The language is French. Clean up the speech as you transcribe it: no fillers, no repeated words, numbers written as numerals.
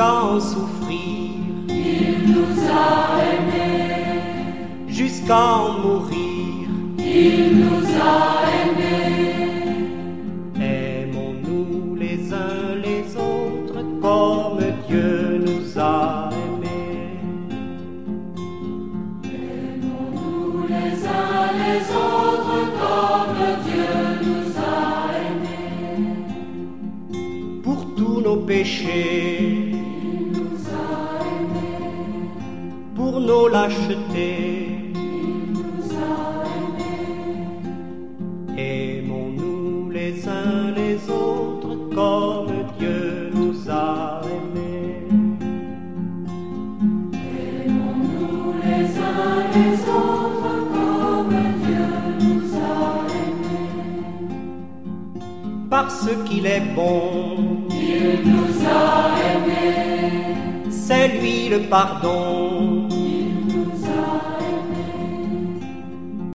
jusqu'à en souffrir. Il nous a aimés, jusqu'à en mourir. il nous a aimés. Aimons-nous les uns les autres comme Dieu nous a aimés. Aimons-nous les uns les autres comme Dieu nous a aimés. Pour tous nos péchés, Il nous a aimés, pour nos lâchetés, il nous a aimés. aimons-nous les uns les autres comme Dieu nous a aimés. Aimons-nous les uns les autres comme Dieu nous a aimés. Parce qu'il est bon, Il nous a aimés, c'est lui le pardon.